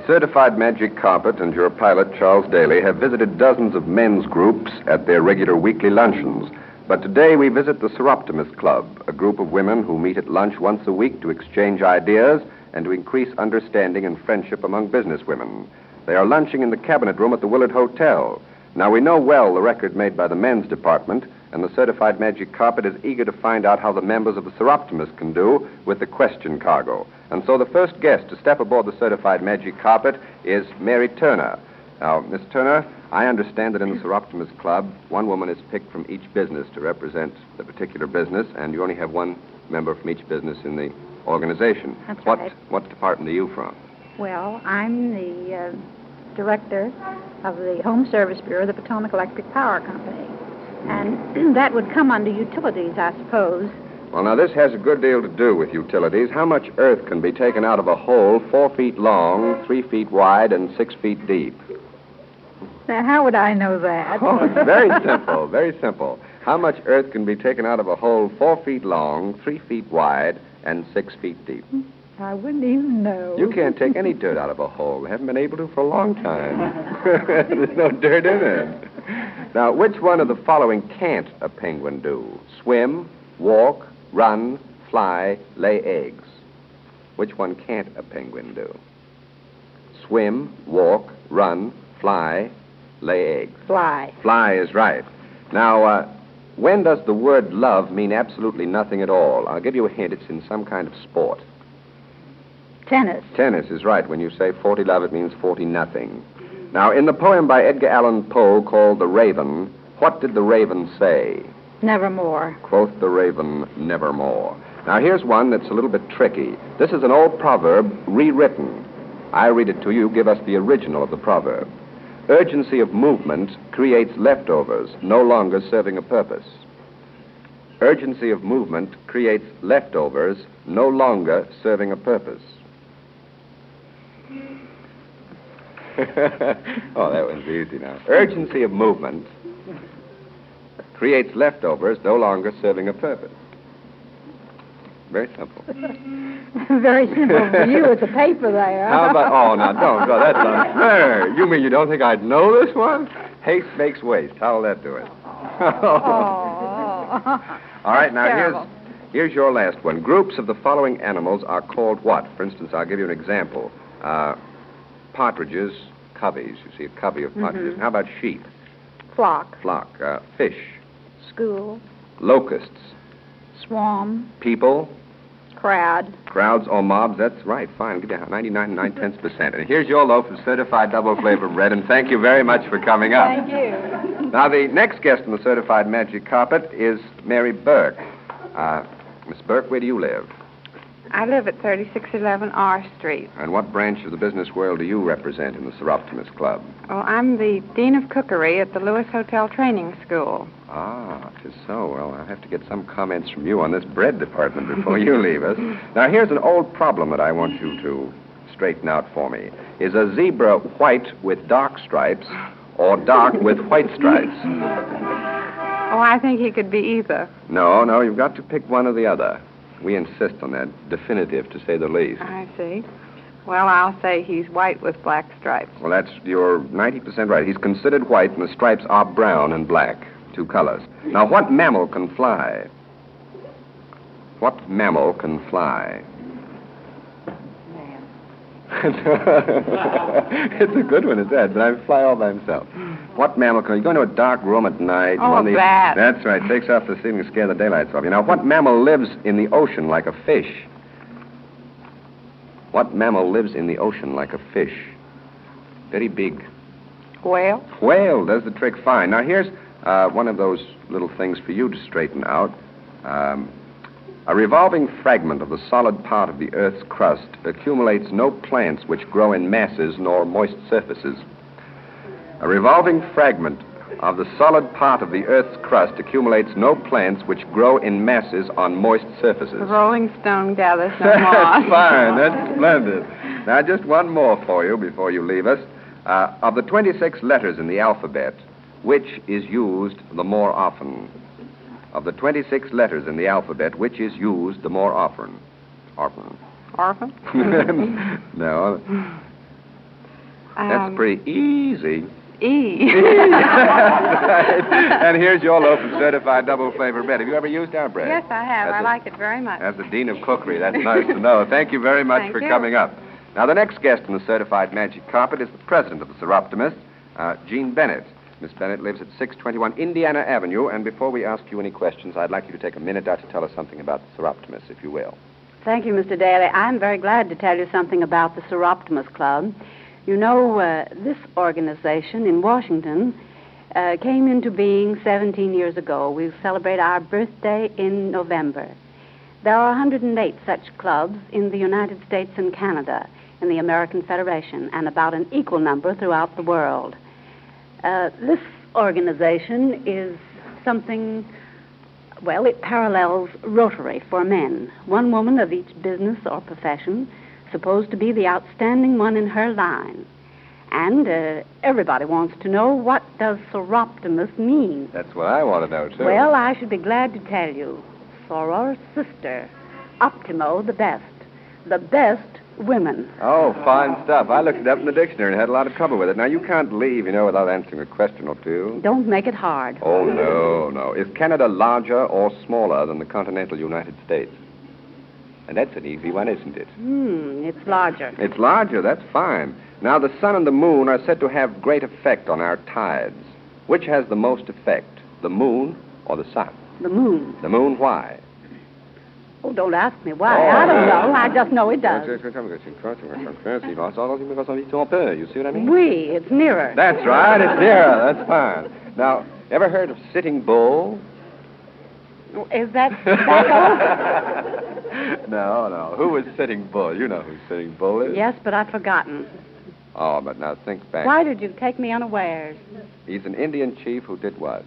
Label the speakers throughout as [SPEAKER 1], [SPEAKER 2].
[SPEAKER 1] Certified Magic Carpet and your pilot, Charles Daly, have visited dozens of men's groups at their regular weekly luncheons. But today we visit the Seroptimus Club, a group of women who meet at lunch once a week to exchange ideas and to increase understanding and friendship among businesswomen. They are lunching in the cabinet room at the Willard Hotel. Now, we know well the record made by the men's department, and the Certified Magic Carpet is eager to find out how the members of the Seroptimus can do with the question cargo. And so the first guest to step aboard the Certified Magic Carpet is Mary Turner. Now, Miss Turner, I understand that in the Seroptimus Club, one woman is picked from each business to represent the particular business, and you only have one member from each business in the organization.
[SPEAKER 2] That's right.
[SPEAKER 1] What department are you from?
[SPEAKER 2] Well, I'm the director of the Home Service Bureau of the Potomac Electric Power Company. And that would come under utilities, I suppose.
[SPEAKER 1] Well, now, this has a good deal to do with utilities. How much earth can be taken out of a hole 4 feet long, 3 feet wide, and 6 feet deep?
[SPEAKER 2] Now, how would I know that?
[SPEAKER 1] Oh, it's very simple, very simple. How much earth can be taken out of a hole 4 feet long, 3 feet wide, and 6 feet deep?
[SPEAKER 2] I wouldn't even know.
[SPEAKER 1] You can't take any dirt out of a hole. We haven't been able to for a long time. There's no dirt in it. Now, which one of the following can't a penguin do? Swim, walk, run, fly, lay eggs. Which one can't a penguin do? Swim, walk, run, fly, lay eggs.
[SPEAKER 2] Fly.
[SPEAKER 1] Fly is right. Now, when does the word love mean absolutely nothing at all? I'll give you a hint. It's in some kind of sport.
[SPEAKER 2] Tennis.
[SPEAKER 1] Tennis is right. When you say 40 love, it means 40 nothing. Now, in the poem by Edgar Allan Poe called The Raven, what did the raven say?
[SPEAKER 2] Nevermore.
[SPEAKER 1] Quoth the raven, nevermore. Now, here's one that's a little bit tricky. This is an old proverb rewritten. I read it to you. Give us the original of the proverb. Urgency of movement creates leftovers, no longer serving a purpose. Urgency of movement creates leftovers, no longer serving a purpose. Oh, that one's easy now. Urgency of movement creates leftovers, no longer serving a purpose. Very simple.
[SPEAKER 2] Very simple for you. It's a paper there.
[SPEAKER 1] How about... Oh, now, don't go. That's unfair. You mean you don't think I'd know this one? Haste makes waste. How'll that do it? All right, now, here's your last one. Groups of the following animals are called what? For instance, I'll give you an example. Partridges, coveys. You see a covey of partridges. Mm-hmm. How about sheep?
[SPEAKER 2] Flock.
[SPEAKER 1] Flock. Fish.
[SPEAKER 2] School.
[SPEAKER 1] Locusts.
[SPEAKER 2] Swarm.
[SPEAKER 1] People.
[SPEAKER 2] Crowd.
[SPEAKER 1] Crowds or mobs. That's right. Fine. I'll give you 99.9%. And here's your loaf of certified double flavor bread, and thank you very much for coming up.
[SPEAKER 2] Thank you.
[SPEAKER 1] Now, the next guest on the Certified Magic Carpet is Mary Burke. Miss Burke, where do you live?
[SPEAKER 3] I live at 3611 R Street.
[SPEAKER 1] And what branch of the business world do you represent in the Seroptimus Club?
[SPEAKER 3] Oh, I'm the Dean of Cookery at the Lewis Hotel Training School.
[SPEAKER 1] Ah, 'tis so. Well, I'll have to get some comments from you on this bread department before you leave us. Now, here's an old problem that I want you to straighten out for me. Is a zebra white with dark stripes or dark with white stripes?
[SPEAKER 3] Oh, I think he could be either.
[SPEAKER 1] No, you've got to pick one or the other. We insist on that. Definitive, to say the least.
[SPEAKER 3] I see. Well, I'll say he's white with black stripes.
[SPEAKER 1] Well, you're 90% right. He's considered white, and the stripes are brown and black. 2 colors. Now, what mammal can fly? What mammal can fly? It's a good one, it's that, but I fly all by himself. What mammal can... You go into a dark room at night...
[SPEAKER 3] Oh, a bat.
[SPEAKER 1] That's right. Takes off the ceiling to scare the daylights off you. Now, what mammal lives in the ocean like a fish? What mammal lives in the ocean like a fish? Very big.
[SPEAKER 3] Whale?
[SPEAKER 1] Whale does the trick fine. Now, here's one of those little things for you to straighten out. A revolving fragment of the solid part of the Earth's crust accumulates no plants which grow in masses nor moist surfaces. A revolving fragment of the solid part of the Earth's crust accumulates no plants which grow in masses on moist surfaces.
[SPEAKER 3] The Rolling Stone gathers no moss.
[SPEAKER 1] That's fine. That's splendid. Now, just one more for you before you leave us. Of the 26 letters in the alphabet, which is used the more often? Of the 26 letters in the alphabet, which is used the more often? Orphan.
[SPEAKER 3] Orphan?
[SPEAKER 1] No. That's pretty easy.
[SPEAKER 3] E.
[SPEAKER 1] And here's your loaf of certified double flavor bread. Have you ever used our bread?
[SPEAKER 3] Yes, I have. I like it very much.
[SPEAKER 1] As the Dean of Cookery, that's nice to know. Thank you very much for coming up. Now, the next guest on the Certified Magic Carpet is the president of the Seroptimist, Jean Bennett. Miss Bennett lives at 621 Indiana Avenue, and before we ask you any questions, I'd like you to take a minute to tell us something about the Seroptimist, if you will.
[SPEAKER 4] Thank you, Mr. Daly. I'm very glad to tell you something about the Seroptimist Club. You know, this organization in Washington came into being 17 years ago. We celebrate our birthday in November. There are 108 such clubs in the United States and Canada, in the American Federation, and about an equal number throughout the world. This organization is something, well, it parallels Rotary for men. One woman of each business or profession, supposed to be the outstanding one in her line. And everybody wants to know, what does Seroptimist mean?
[SPEAKER 1] That's what I want to know, too.
[SPEAKER 4] Well, I should be glad to tell you. Soror sister, Optimo the best women.
[SPEAKER 1] Oh, fine stuff. I looked it up in the dictionary and had a lot of trouble with it. Now, you can't leave, without answering a question or two.
[SPEAKER 4] Don't make it hard.
[SPEAKER 1] Oh, no. Is Canada larger or smaller than the continental United States? And that's an easy one, isn't it?
[SPEAKER 4] It's larger.
[SPEAKER 1] It's larger, that's fine. Now, the sun and the moon are said to have great effect on our tides. Which has the most effect, the moon or the sun?
[SPEAKER 4] The moon.
[SPEAKER 1] The moon, why?
[SPEAKER 4] Oh, don't ask me why. I don't know. I just know it does.
[SPEAKER 1] You see what I mean?
[SPEAKER 4] Oui, it's nearer.
[SPEAKER 1] That's right, it's nearer. That's fine. Now, ever heard of Sitting Bull?
[SPEAKER 4] Is that tobacco?
[SPEAKER 1] No. Who is Sitting Bull? You know who Sitting Bull is.
[SPEAKER 4] Yes, but I've forgotten.
[SPEAKER 1] Oh, but now think back.
[SPEAKER 4] Why did you take me unawares?
[SPEAKER 1] He's an Indian chief who did what?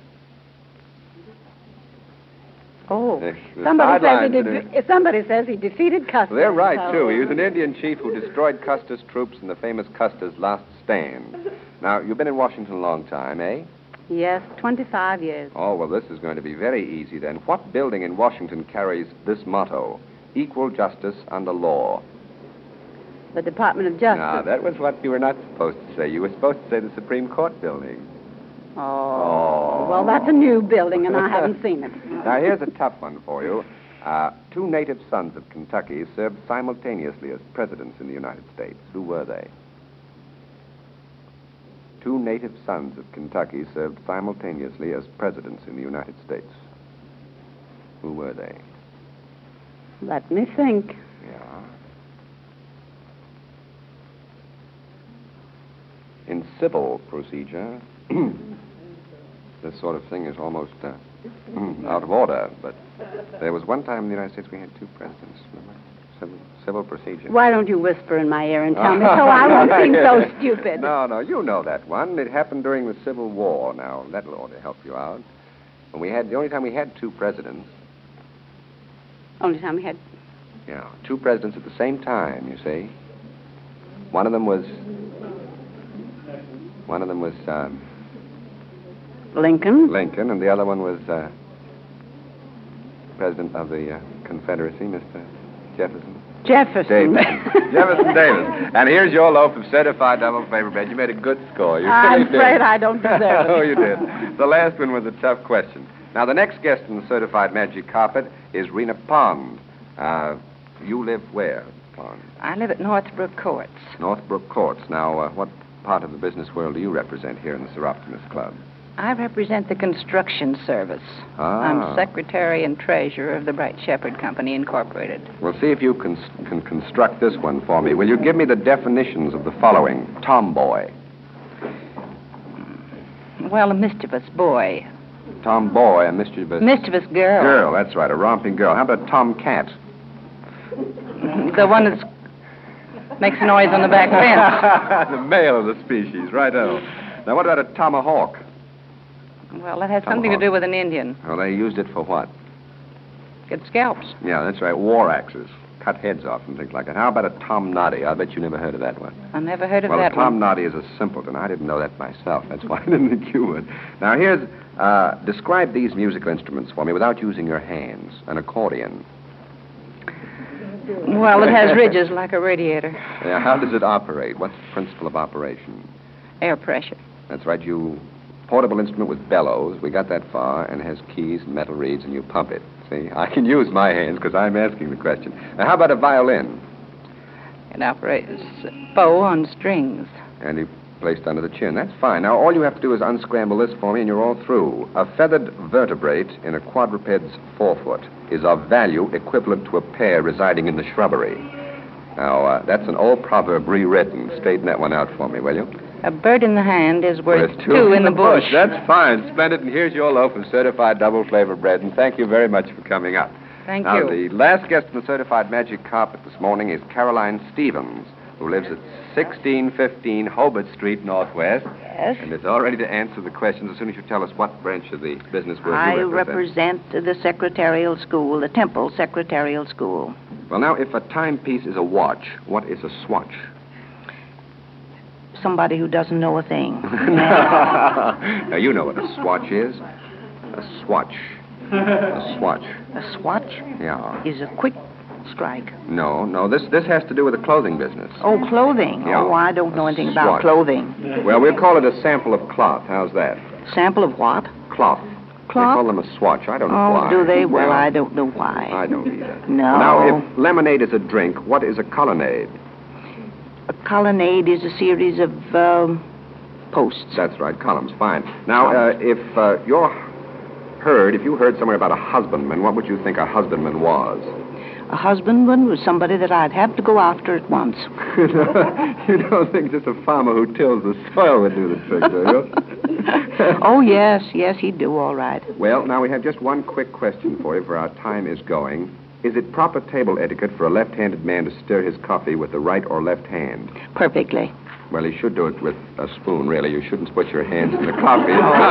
[SPEAKER 4] Oh, somebody says he defeated Custer.
[SPEAKER 1] They're right, too. He was an Indian chief who destroyed Custer's troops in the famous Custer's Last Stand. Now, you've been in Washington a long time, eh?
[SPEAKER 4] Yes, 25 years.
[SPEAKER 1] Oh, well, this is going to be very easy, then. What building in Washington carries this motto, equal justice under law?
[SPEAKER 4] The Department of Justice.
[SPEAKER 1] No, that was what you were not supposed to say. You were supposed to say the Supreme Court building.
[SPEAKER 4] Oh. Well, that's a new building, and I haven't seen it.
[SPEAKER 1] Now, here's a tough one for you. Two native sons of Kentucky served simultaneously as presidents in the United States. Who were they? Two native sons of Kentucky served simultaneously as presidents in the United States. Who were they?
[SPEAKER 4] Let me think.
[SPEAKER 1] Yeah. In civil procedure, this sort of thing is almost out of order, but there was one time in the United States we had two presidents. Remember? Civil procedure.
[SPEAKER 4] Why don't you whisper in my ear and tell me so I won't seem so stupid?
[SPEAKER 1] No, you know that one. It happened during the Civil War. Now, that'll ought to help you out. When the only time we had two presidents.
[SPEAKER 4] Only time we had...
[SPEAKER 1] Yeah, two presidents at the same time, you see. One of them was...
[SPEAKER 4] Lincoln?
[SPEAKER 1] Lincoln, and the other one was President of the Confederacy, Mr. Jefferson.
[SPEAKER 4] Jefferson.
[SPEAKER 1] Jefferson Davis. And here's your loaf of certified double flavor bread. You made a good score.
[SPEAKER 4] I'm afraid I don't deserve it.
[SPEAKER 1] Oh, you did. The last one was a tough question. Now, the next guest in the certified magic carpet is Rena Pond. You live where, Pond?
[SPEAKER 3] I live at Northbrook Courts.
[SPEAKER 1] Northbrook Courts. Now, what part of the business world do you represent here in the Seroptimist Club?
[SPEAKER 3] I represent the construction service. I'm secretary and treasurer of the Bright Shepherd Company, Incorporated.
[SPEAKER 1] Well, see if you can construct this one for me. Will you give me the definitions of the following? Tomboy.
[SPEAKER 3] Well, a mischievous boy.
[SPEAKER 1] Tomboy, a mischievous...
[SPEAKER 3] Mischievous girl.
[SPEAKER 1] Girl, that's right, a romping girl. How about tomcat?
[SPEAKER 3] The one that makes noise on the back fence.
[SPEAKER 1] The male of the species, righto. Now, what about a tomahawk?
[SPEAKER 3] Well, that has something to do with an Indian.
[SPEAKER 1] Well, they used it for what?
[SPEAKER 3] Get scalps.
[SPEAKER 1] Yeah, that's right, war axes. Cut heads off and things like that. How about a tom noddy? I bet you never heard of that one.
[SPEAKER 3] I never heard of
[SPEAKER 1] that one. Well, a tom
[SPEAKER 3] one.
[SPEAKER 1] noddy is a simpleton. I didn't know that myself. That's why I didn't think you would. Now, here's... describe these musical instruments for me without using your hands. An accordion.
[SPEAKER 3] Well, it has ridges like a radiator.
[SPEAKER 1] Yeah, how does it operate? What's the principle of operation?
[SPEAKER 3] Air pressure.
[SPEAKER 1] That's right, you... Portable instrument with bellows. We got that far, and has keys and metal reeds, and you pump it. See, I can use my hands because I'm asking the question. Now, how about a violin?
[SPEAKER 3] It operates bow on strings.
[SPEAKER 1] And you placed under the chin. That's fine. Now, all you have to do is unscramble this for me, and you're all through. A feathered vertebrate in a quadruped's forefoot is of value equivalent to a pear residing in the shrubbery. Now, that's an old proverb rewritten. Straighten that one out for me, will you?
[SPEAKER 3] A bird in the hand is worth two in the bush.
[SPEAKER 1] That's fine. Splendid. And here's your loaf of certified double-flavor bread. And thank you very much for coming up.
[SPEAKER 3] Thank
[SPEAKER 1] now,
[SPEAKER 3] you.
[SPEAKER 1] The last guest on the Certified Magic Carpet this morning is Caroline Stevens, who lives at 1615 Hobart Street, Northwest.
[SPEAKER 3] Yes.
[SPEAKER 1] And is all ready to answer the questions as soon as you tell us what branch of the business world
[SPEAKER 3] I
[SPEAKER 1] you represent.
[SPEAKER 3] represent the secretarial school, the Temple Secretarial School.
[SPEAKER 1] Well, now, if a timepiece is a watch, what is a swatch?
[SPEAKER 3] Somebody who doesn't know a thing.
[SPEAKER 1] Now, you know what a swatch is. A swatch. A swatch.
[SPEAKER 3] A swatch?
[SPEAKER 1] Yeah.
[SPEAKER 3] Is a quick strike.
[SPEAKER 1] No. This has to do with the clothing business.
[SPEAKER 3] Oh, clothing.
[SPEAKER 1] Yeah.
[SPEAKER 3] Oh, I don't know anything about
[SPEAKER 1] Swatch.
[SPEAKER 3] clothing.
[SPEAKER 1] Well, we'll call it a sample of cloth. How's that?
[SPEAKER 3] Sample of what?
[SPEAKER 1] Cloth. They
[SPEAKER 3] Cloth?
[SPEAKER 1] call them a swatch. I don't know
[SPEAKER 3] Oh,
[SPEAKER 1] why.
[SPEAKER 3] do they? Well,
[SPEAKER 1] Yeah.
[SPEAKER 3] I don't know why.
[SPEAKER 1] I don't either.
[SPEAKER 3] No.
[SPEAKER 1] Now, if lemonade is a drink, what is a colonnade?
[SPEAKER 3] A colonnade is a series of posts.
[SPEAKER 1] That's right, columns. Fine. Now, if you heard somewhere about a husbandman, what would you think a husbandman was?
[SPEAKER 3] A husbandman was somebody that I'd have to go after at once.
[SPEAKER 1] You don't think just a farmer who tills the soil would do the trick, do you?
[SPEAKER 3] Oh, yes, he'd do all right.
[SPEAKER 1] Well, now we have just one quick question for you, for our time is going. Is it proper table etiquette for a left-handed man to stir his coffee with the right or left hand?
[SPEAKER 3] Perfectly.
[SPEAKER 1] Well, he should do it with a spoon, really. You shouldn't put your hands in the coffee.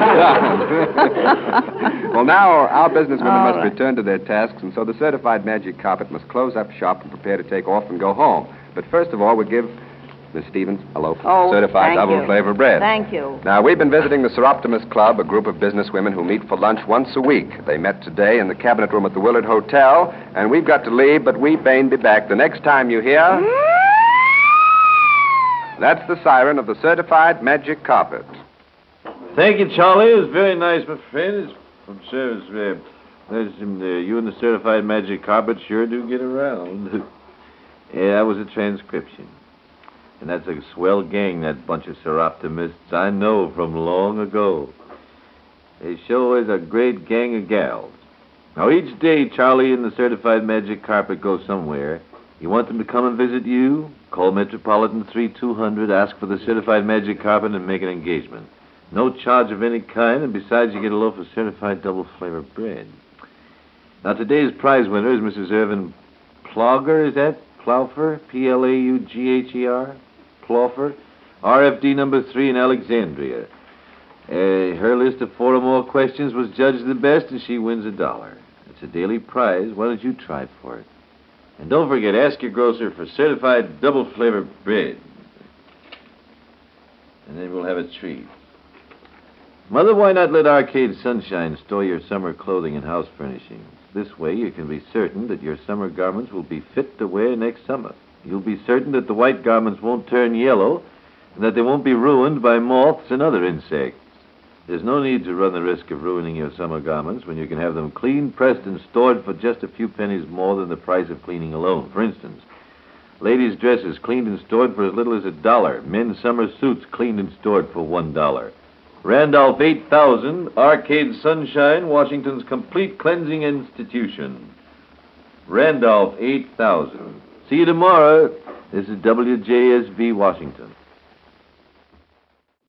[SPEAKER 1] Well, now our businesswomen must return to their tasks, and so the Certified Magic Carpet must close up shop and prepare to take off and go home. But first of all, we'll give Miss Stevens a loaf of certified double-flavor bread.
[SPEAKER 3] Thank you.
[SPEAKER 1] Now, we've been visiting the Seroptimus Club, a group of businesswomen who meet for lunch once a week. They met today in the cabinet room at the Willard Hotel, and we've got to leave, but we may be back the next time you hear... That's the siren of the Certified Magic Carpet.
[SPEAKER 5] Thank you, Charlie. It was very nice, my friend. It's from service. You and the Certified Magic Carpet sure do get around. Yeah, that was a transcription. And that's a swell gang, that bunch of Seroptimists I know from long ago. They sure is a great gang of gals. Now, each day Charlie and the Certified Magic Carpet go somewhere. You want them to come and visit you? Call Metropolitan 3200, ask for the Certified Magic Carpet, and make an engagement. No charge of any kind, and besides, you get a loaf of certified double-flavor bread. Now, today's prize winner is Mrs. Irvin Plauger, is that? Plouffer? Plaugher? Plouffer? RFD number 3 in Alexandria. Her list of 4 or more questions was judged the best, and she wins $1. It's a daily prize. Why don't you try for it? And don't forget, ask your grocer for certified double-flavor bread. And then we'll have a treat. Mother, why not let Arcade Sunshine store your summer clothing and house furnishings? This way you can be certain that your summer garments will be fit to wear next summer. You'll be certain that the white garments won't turn yellow and that they won't be ruined by moths and other insects. There's no need to run the risk of ruining your summer garments when you can have them clean, pressed, and stored for just a few pennies more than the price of cleaning alone. For instance, ladies' dresses cleaned and stored for as little as $1. Men's summer suits cleaned and stored for $1. Randolph 8000, Arcade Sunshine, Washington's complete cleansing institution. Randolph 8000. See you tomorrow. This is WJSV, Washington.